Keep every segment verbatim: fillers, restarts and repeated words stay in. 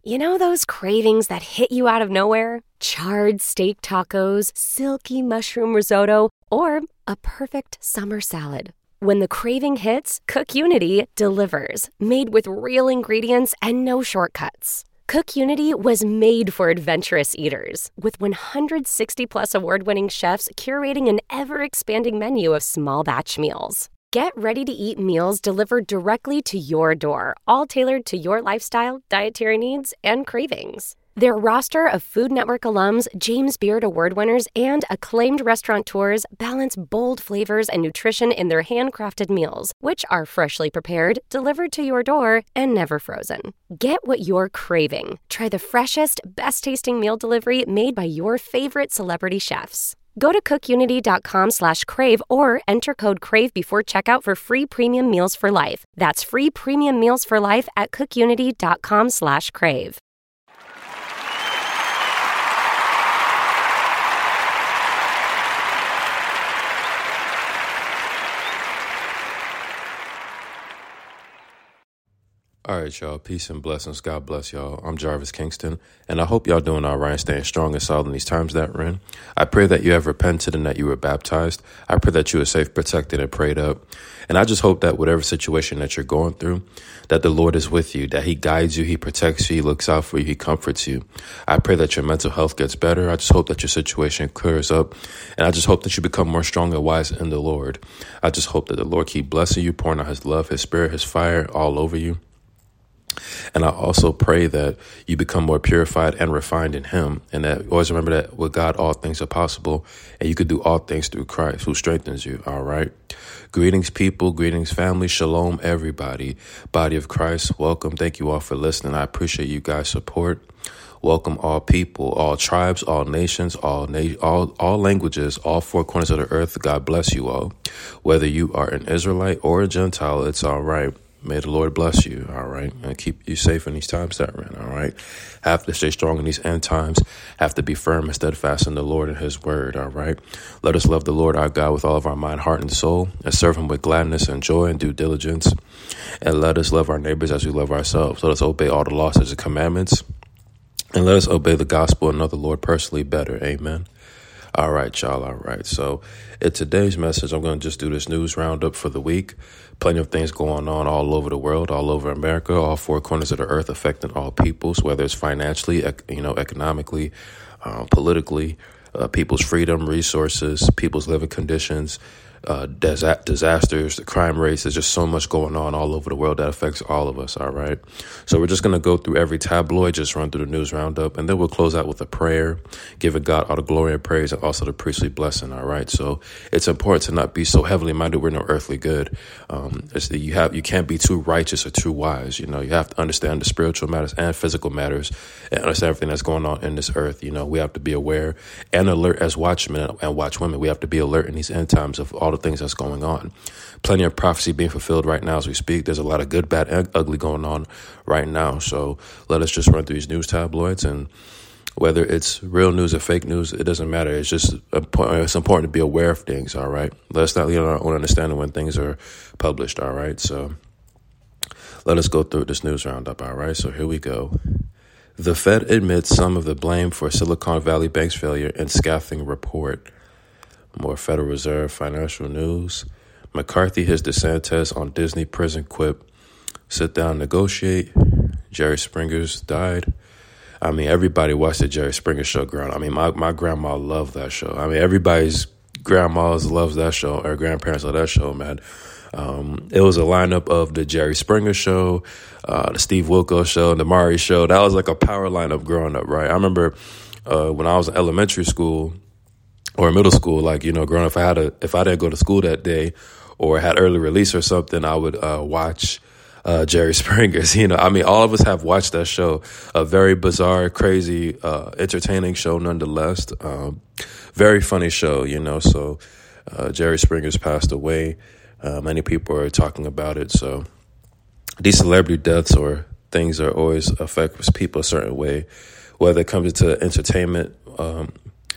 You know those cravings that hit you out of nowhere? Charred steak tacos, silky mushroom risotto, or a perfect summer salad. When the craving hits, CookUnity delivers, made with real ingredients and no shortcuts. CookUnity was made for adventurous eaters, with one hundred sixty plus award-winning chefs curating an ever-expanding menu of small batch meals. Get ready-to-eat meals delivered directly to your door, all tailored to your lifestyle, dietary needs, and cravings. Their roster of Food Network alums, James Beard Award winners, and acclaimed restaurateurs balance bold flavors and nutrition in their handcrafted meals, which are freshly prepared, delivered to your door, and never frozen. Get what you're craving. Try the freshest, best-tasting meal delivery made by your favorite celebrity chefs. Go to cookunity.com slash crave or enter code CRAVE before checkout for free premium meals for life. That's free premium meals for life at cookunity.com slash crave. All right, y'all. Peace and blessings. God bless y'all. I'm Jarvis Kingston, and I hope y'all doing all right, staying strong and solid in these times that we're in. I pray that you have repented and that you were baptized. I pray that you are safe, protected, and prayed up. And I just hope that whatever situation that you're going through, that the Lord is with you, that he guides you, he protects you, he looks out for you, he comforts you. I pray that your mental health gets better. I just hope that your situation clears up. And I just hope that you become more strong and wise in the Lord. I just hope that the Lord keep blessing you, pouring out his love, his spirit, his fire all over you. And I also pray that you become more purified and refined in him. And that always remember that with God, all things are possible. And you could do all things through Christ who strengthens you. All right. Greetings, people. Greetings, family. Shalom, everybody. Body of Christ. Welcome. Thank you all for listening. I appreciate you guys' support. Welcome all people, all tribes, all nations, all na- all all languages, all four corners of the earth. God bless you all. Whether you are an Israelite or a Gentile, it's all right. May the Lord bless you, all right, and keep you safe in these times that we're in, all right? Have to stay strong in these end times, have to be firm and steadfast in the Lord and his word, all right? Let us love the Lord our God with all of our mind, heart, and soul, and serve him with gladness and joy and due diligence. And let us love our neighbors as we love ourselves. Let us obey all the laws and commandments, and let us obey the gospel and know the Lord personally better, amen? All right, y'all. All right. So in today's message, I'm going to just do this news roundup for the week. Plenty of things going on all over the world, all over America, all four corners of the earth, affecting all peoples, whether it's financially, you know, economically, uh, politically, uh, people's freedom, resources, people's living conditions, uh, dis- disasters, the crime rates. There's just so much going on all over the world that affects all of us. All right. So we're just going to go through every tabloid, just run through the news roundup, and then we'll close out with a prayer, giving God all the glory and praise and also the priestly blessing. All right. So it's important to not be so heavily minded. We're no earthly good. Um, it's that you have, you can't be too righteous or too wise. You know, you have to understand the spiritual matters and physical matters and understand everything that's going on in this earth. You know, we have to be aware and alert as watchmen and watchwomen. We have to be alert in these end times of all the things that's going on. Plenty of prophecy being fulfilled right now as we speak. There's a lot of good, bad, and ugly going on right now. So let us just run through these news tabloids, and whether it's real news or fake news, it doesn't matter. It's just it's important to be aware of things. All right. Let's not lean on our own understanding when things are published. All right. So let us go through this news roundup. All right. So here we go. The Fed admits some of the blame for Silicon Valley Bank's failure in scathing report. More Federal Reserve financial news. McCarthy hits DeSantis on Disney prison quip. Sit down, negotiate. Jerry Springer's died. I mean, everybody watched the Jerry Springer show growing up. I mean, my, my grandma loved that show. I mean, everybody's grandmas loves that show, or grandparents love that show, man. Um, it was a lineup of the Jerry Springer show, uh, the Steve Wilkos show, and the Maury show. That was like a power lineup growing up, right? I remember uh, when I was in elementary school, or middle school, like, you know, growing up, if I had a, if I didn't go to school that day or had early release or something, I would uh, watch uh, Jerry Springer's. You know, I mean, all of us have watched that show. A very bizarre, crazy, uh, entertaining show nonetheless. Um, very funny show, you know. So uh, Jerry Springer's passed away. Uh, many people are talking about it. So these celebrity deaths or things are always affect people a certain way, whether it comes to entertainment um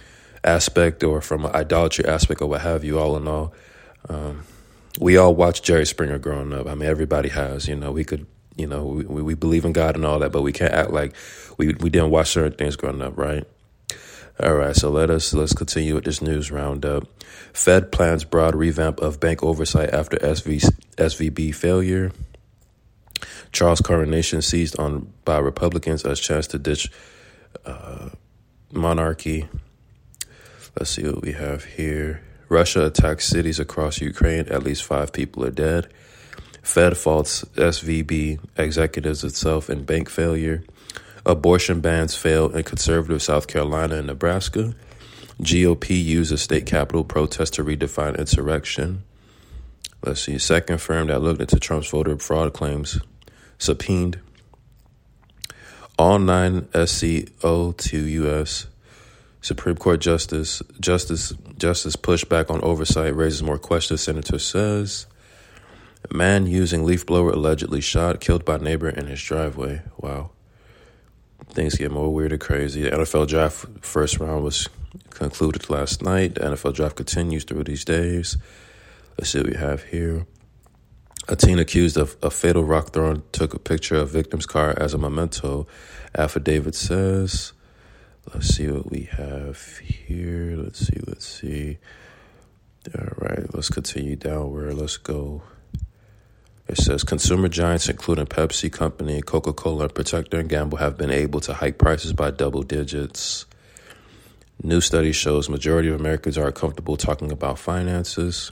aspect or from an idolatry aspect or what have you. All in all, um, we all watched Jerry Springer growing up. I mean, everybody has, you know, we could You know, we, we believe in God and all that, but we can't act like we, we didn't watch certain things growing up, right? All right, so let us let's continue with this news roundup. Fed plans broad revamp of bank oversight after S V B failure. Charles coronation seized on by Republicans as chance to ditch uh, monarchy. Let's see what we have here. Russia attacks cities across Ukraine. At least five people are dead. Fed faults S V B executives itself in bank failure. Abortion bans fail in conservative South Carolina and Nebraska. G O P uses state capitol protest to redefine insurrection. Let's see. Second firm that looked into Trump's voter fraud claims subpoenaed. All nine S C O to U S Supreme Court Justice Justice Justice pushback on oversight raises more questions, Senator says. Man using leaf blower allegedly shot, killed by neighbor in his driveway. Wow. Things get more weird and crazy. The N F L draft first round was concluded last night. The N F L draft continues through these days. Let's see what we have here. A teen accused of a fatal rock thrown took a picture of victim's car as a memento, affidavit says. Let's see what we have here. Let's see, let's see. All right, let's continue downward. Let's go. It says consumer giants, including Pepsi Company, Coca-Cola, and Procter and Gamble, have been able to hike prices by double digits. New study shows majority of Americans are comfortable talking about finances.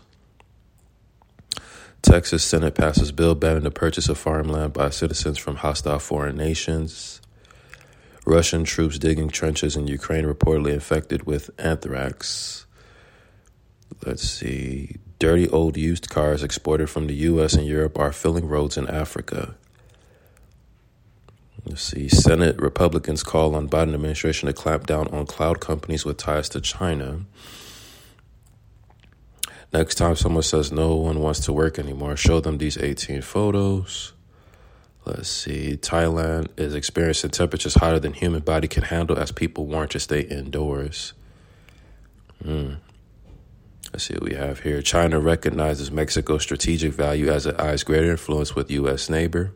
Texas Senate passes bill banning the purchase of farmland by citizens from hostile foreign nations. Russian troops digging trenches in Ukraine reportedly infected with anthrax. Let's see. Dirty old used cars exported from the U S and Europe are filling roads in Africa. Let's see. Senate Republicans call on Biden administration to clamp down on cloud companies with ties to China. Next time someone says no one wants to work anymore, show them these eighteen photos. Let's see. Thailand is experiencing temperatures hotter than human body can handle as people warn to stay indoors. Hmm. Let's see what we have here. China recognizes Mexico's strategic value as it eyes greater influence with U S neighbor.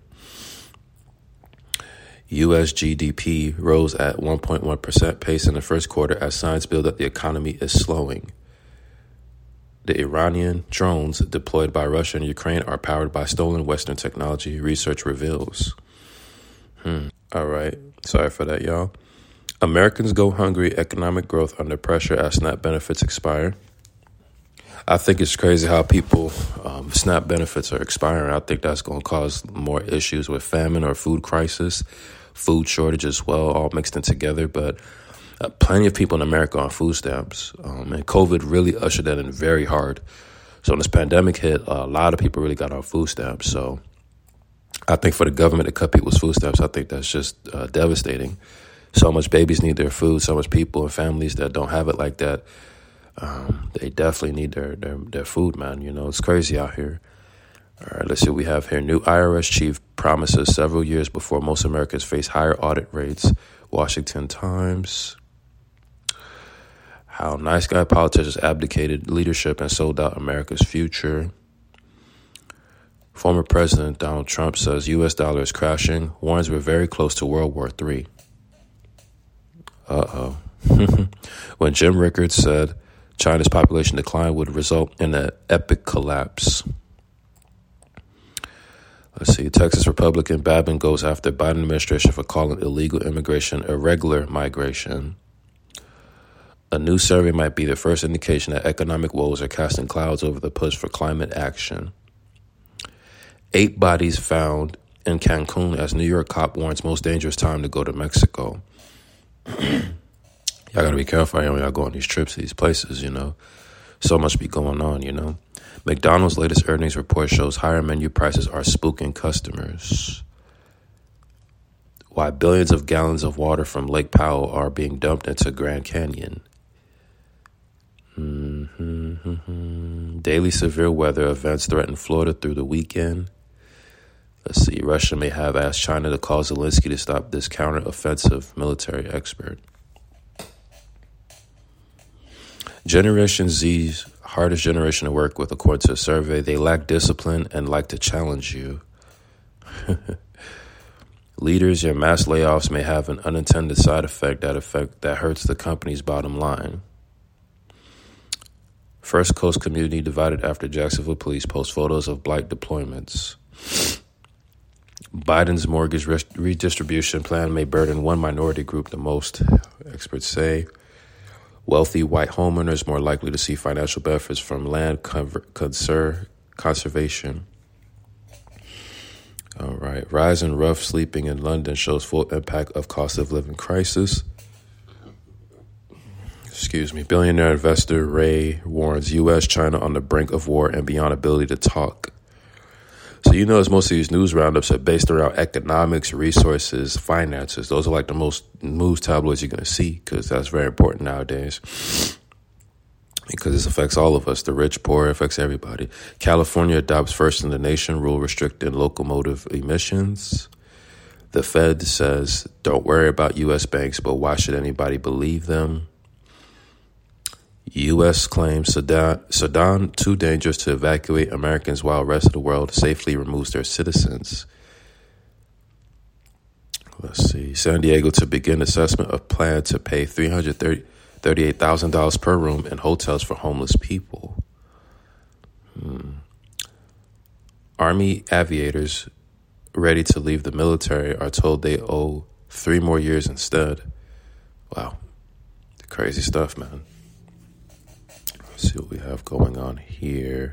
U S G D P rose at one point one percent pace in the first quarter as signs build that the economy is slowing. The Iranian drones deployed by Russia and Ukraine are powered by stolen Western technology, research reveals. Hmm. All right. Sorry for that, y'all. Americans go hungry, economic growth under pressure as SNAP benefits expire. I think it's crazy how people, um, SNAP benefits are expiring. I think that's going to cause more issues with famine or food crisis, food shortage as well, all mixed in together. But uh, plenty of people in America on food stamps. Um, and COVID really ushered that in very hard. So when this pandemic hit, uh, a lot of people really got on food stamps. So I think for the government to cut people's food stamps, I think that's just uh, devastating. So much babies need their food, so much people and families that don't have it like that. Um, they definitely need their, their, their food, man. You know, it's crazy out here. All right, let's see what we have here. New I R S chief promises several years before most Americans face higher audit rates. Washington Times. How nice guy politicians abdicated leadership and sold out America's future. Former President Donald Trump says U S dollar is crashing. Warns we're very close to World War Three. Uh-oh. When Jim Rickards said China's population decline would result in an epic collapse. Let's see. Texas Republican Babin goes after Biden administration for calling illegal immigration irregular migration. A new survey might be the first indication that economic woes are casting clouds over the push for climate action. Eight bodies found in Cancun as New York cop warns most dangerous time to go to Mexico. Y'all gotta be careful when y'all go on these trips to these places, you know. So much be going on, you know. McDonald's latest earnings report shows higher menu prices are spooking customers. Why billions of gallons of water from Lake Powell are being dumped into Grand Canyon. Mm-hmm, mm-hmm. Daily severe weather events threaten Florida through the weekend. Let's see. Russia may have asked China to call Zelensky to stop this counter-offensive military expert. Generation Z's hardest generation to work with, according to a survey. They lack discipline and like to challenge you. Leaders, your mass layoffs may have an unintended side effect that affect that hurts the company's bottom line. First Coast community divided after Jacksonville police post photos of blight deployments. Biden's mortgage redistribution plan may burden one minority group the most, experts say. Wealthy white homeowners more likely to see financial benefits from land conser- conservation. All right. Rise in rough sleeping in London shows full impact of cost of living crisis. Excuse me. Billionaire investor Ray warns U S, China on the brink of war and beyond ability to talk. So you notice most of these news roundups are based around economics, resources, finances. Those are like the most news tabloids you're going to see because that's very important nowadays. Because this affects all of us, the rich, poor, it affects everybody. California adopts first in the nation rule restricting locomotive emissions. The Fed says, don't worry about U S banks, but why should anybody believe them? U S claims Sudan, Sudan too dangerous to evacuate Americans while the rest of the world safely removes their citizens. Let's see. San Diego to begin assessment of plan to pay three hundred thirty-eight thousand dollars per room in hotels for homeless people. Hmm. Army aviators ready to leave the military are told they owe three more years instead. Wow. Crazy stuff, man. Let's see what we have going on here.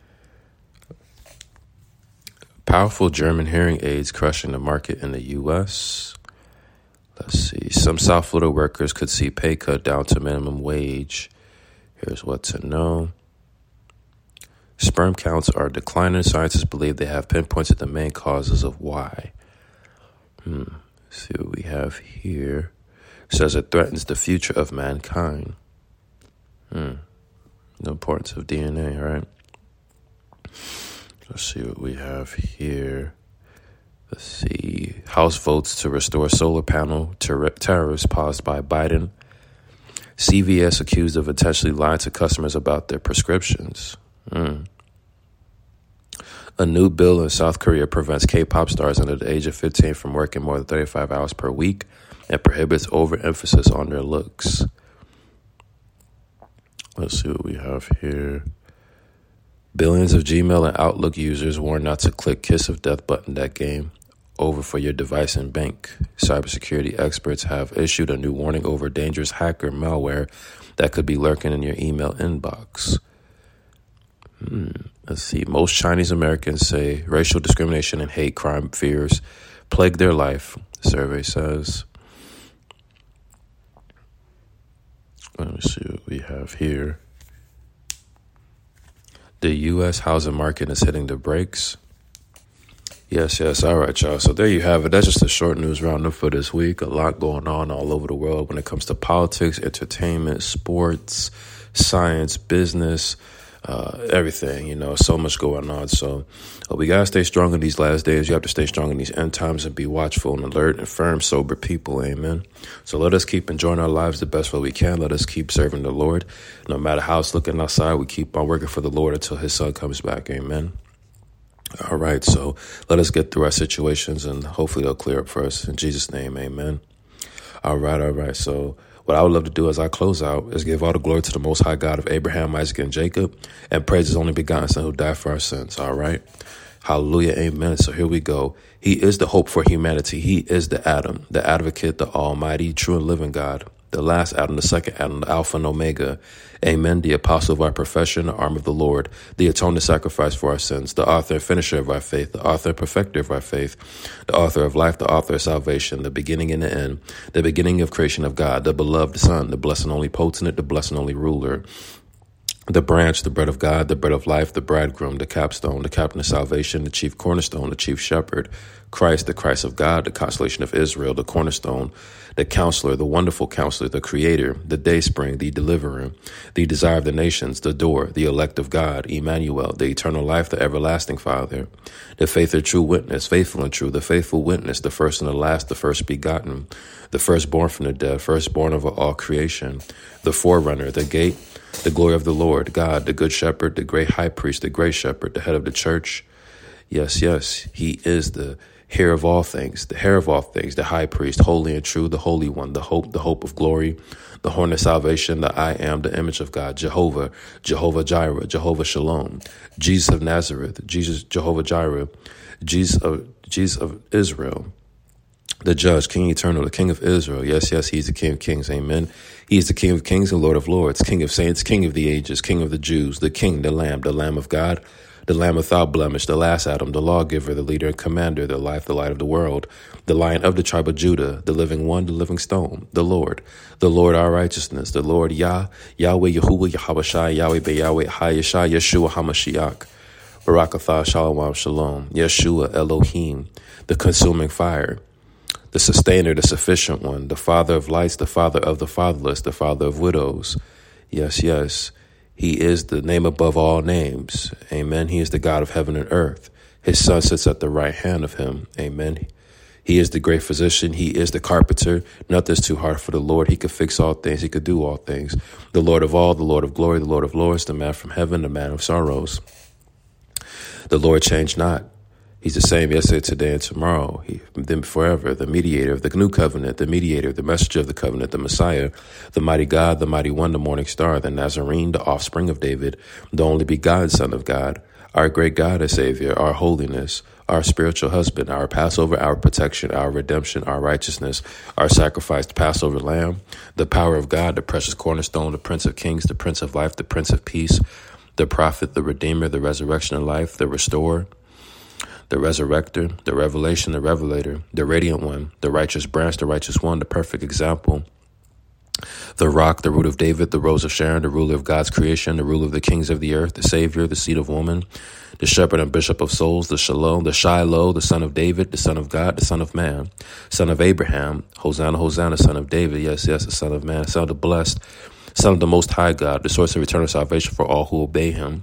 Powerful German hearing aids crushing the market in the U S. Let's see. Some South Florida workers could see pay cut down to minimum wage. Here's what to know. Sperm counts are declining. Scientists believe they have pinpointed the main causes of why. Hmm. Let's see what we have here. It says it threatens the future of mankind. Hmm. The importance of D N A, right? Let's see what we have here. Let's see. House votes to restore solar panel ter- tariffs paused by Biden. C V S accused of intentionally lying to customers about their prescriptions. Mm. A new bill in South Korea prevents K-pop stars under the age of fifteen from working more than thirty-five hours per week and prohibits overemphasis on their looks. Let's see what we have here. Billions of Gmail and Outlook users warned not to click Kiss of Death button that game over for your device and bank. Cybersecurity experts have issued a new warning over dangerous hacker malware that could be lurking in your email inbox. Hmm. Let's see. Most Chinese Americans say racial discrimination and hate crime fears plague their life, the survey says. Let me see what we have here. The U S housing market is hitting the brakes. Yes, yes. All right, y'all. So there you have it. That's just a short news roundup for this week. A lot going on all over the world when it comes to politics, entertainment, sports, science, business, uh, everything. You know, so much going on. So uh, we got to stay strong in these last days. You have to stay strong in these end times and be watchful and alert and firm, sober people. Amen. So let us keep enjoying our lives the best way we can. Let us keep serving the Lord. No matter how it's looking outside, we keep on working for the Lord until his son comes back. Amen. All right, so let us get through our situations and hopefully they'll clear up for us. In Jesus' name, amen. All right, all right. So what I would love to do as I close out is give all the glory to the Most High God of Abraham, Isaac, and Jacob, and praise his only begotten Son who died for our sins. All right. Hallelujah, amen. So here we go. He is the hope for humanity. He is the Adam, the advocate, the almighty, true and living God, the last Adam, the second Adam, the Alpha and Omega. Amen. The apostle of our profession, the arm of the Lord, the atoning sacrifice for our sins, the author and finisher of our faith, the author and perfecter of our faith, the author of life, the author of salvation, the beginning and the end, the beginning of creation of God, the beloved Son, the blessed and only potentate, the blessed and only ruler, the branch, the bread of God, the bread of life, the bridegroom, the capstone, the captain of salvation, the chief cornerstone, the chief shepherd, Christ, the Christ of God, the consolation of Israel, the cornerstone, the counselor, the wonderful counselor, the creator, the dayspring, the deliverer, the desire of the nations, the door, the elect of God, Emmanuel, the eternal life, the everlasting Father, the faith and true witness, faithful and true, the faithful witness, the first and the last, the first begotten, the firstborn from the dead, firstborn of all creation, the forerunner, the gate, the glory of the Lord, God, the good shepherd, the great high priest, the great shepherd, the head of the church. Yes, yes, he is the Heir of all things, the heir of all things, the high priest, holy and true, the holy one, the hope, the hope of glory, the horn of salvation, the I am, the image of God, Jehovah, Jehovah Jireh, Jehovah Shalom, Jesus of Nazareth, Jesus, Jehovah Jireh, Jesus of, Jesus of Israel, the judge, King eternal, the King of Israel. Yes, yes, he's the King of kings. Amen. He is the King of kings and Lord of lords, King of saints, King of the ages, King of the Jews, the King, the Lamb, the Lamb of God, the Lamb without blemish, the last Adam, the lawgiver, the leader and commander, the life, the light of the world, the Lion of the tribe of Judah, the living one, the living stone, the Lord, the Lord our righteousness, the Lord Yah, Yahweh, Yahuwah, Yahweh Shai, Yahweh Be Yahweh, Hayashai, Yeshua HaMashiach, Barakatha, Shalom, Shalom, Yeshua, Elohim, the consuming fire, the sustainer, the sufficient one, the Father of lights, the Father of the fatherless, the Father of widows. Yes, yes. He is the name above all names. Amen. He is the God of heaven and earth. His son sits at the right hand of him. Amen. He is the great physician. He is the carpenter. Nothing's too hard for the Lord. He could fix all things. He could do all things. The Lord of all, the Lord of glory, the Lord of lords, the man from heaven, the man of sorrows. The Lord changed not. He's the same yesterday, today, and tomorrow. He, then forever, the mediator of the new covenant, the mediator, the messenger of the covenant, the Messiah, the mighty God, the mighty one, the morning star, the Nazarene, the offspring of David, the only begotten Son of God, our great God and Savior, our holiness, our spiritual husband, our Passover, our protection, our redemption, our righteousness, our sacrificed Passover lamb, the power of God, the precious cornerstone, the Prince of Kings, the Prince of Life, the Prince of Peace, the prophet, the Redeemer, the resurrection of life, the restorer, the resurrector, the revelation, the revelator, the radiant one, the righteous branch, the righteous one, the perfect example, the rock, the root of David, the rose of Sharon, the ruler of God's creation, the ruler of the kings of the earth, the savior, the seed of woman, the shepherd and bishop of souls, the Shalom, the Shiloh, the son of David, the son of God, the son of man, son of Abraham, Hosanna, Hosanna, son of David, yes, yes, the son of man, son of the blessed, son of the most high God, the source of eternal salvation for all who obey him,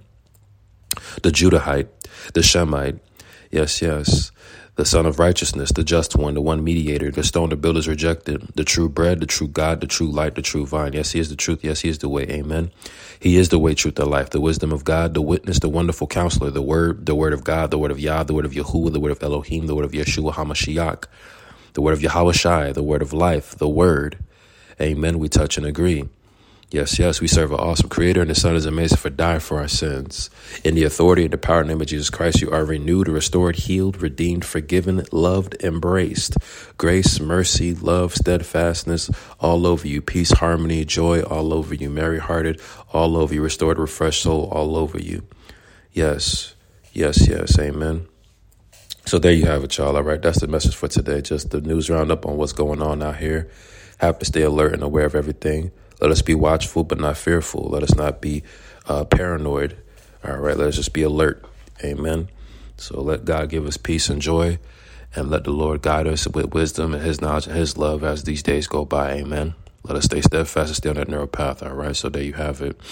the Judahite, the Shemite, yes, yes, the Son of Righteousness, the Just One, the one mediator, the stone the builders rejected, the true bread, the true God, the true light, the true vine. Yes, he is the truth. Yes, he is the way. Amen. He is the way, truth, and life, the wisdom of God, the witness, the wonderful counselor, the word, the word of God, the word of Yah, the word of Yahuwah, the word of Elohim, the word of Yeshua HaMashiach, the word of Yahweh Shai, the word of life, the word. Amen. We touch and agree. Yes, yes, we serve an awesome creator, and the Son is amazing for dying for our sins. In the authority and the power and name of Jesus Christ, you are renewed, restored, healed, redeemed, forgiven, loved, embraced. Grace, mercy, love, steadfastness, all over you. Peace, harmony, joy, all over you. Merry-hearted, all over you. Restored, refreshed soul, all over you. Yes, yes, yes, amen. So there you have it, y'all. All right, that's the message for today. Just the news roundup on what's going on out here. Have to stay alert and aware of everything. Let us be watchful, but not fearful. Let us not be uh, paranoid. All right, let us just be alert. Amen. So let God give us peace and joy, and let the Lord guide us with wisdom and his knowledge and his love as these days go by. Amen. Let us stay steadfast and stay on that narrow path. All right, so there you have it.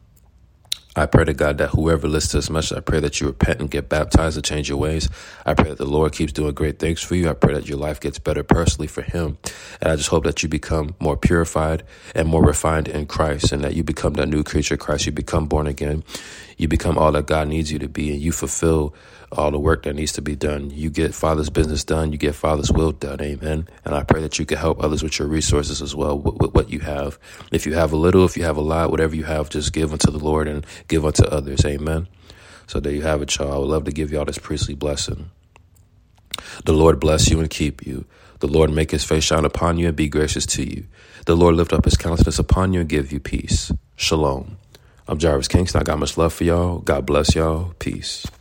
I pray to God that whoever listens to this message, I pray that you repent and get baptized and change your ways. I pray that the Lord keeps doing great things for you. I pray that your life gets better personally for him. And I just hope that you become more purified and more refined in Christ, and that you become that new creature in Christ. You become born again. You become all that God needs you to be, and you fulfill all the work that needs to be done. You get Father's business done. You get Father's will done. Amen. And I pray that you can help others with your resources as well, with, with what you have. If you have a little, if you have a lot, whatever you have, just give unto the Lord and give unto others. Amen. So there you have it, y'all. I would love to give y'all this priestly blessing. The Lord bless you and keep you. The Lord make his face shine upon you and be gracious to you. The Lord lift up his countenance upon you and give you peace. Shalom. I'm Jarvis Kingston. I got much love for y'all. God bless y'all. Peace.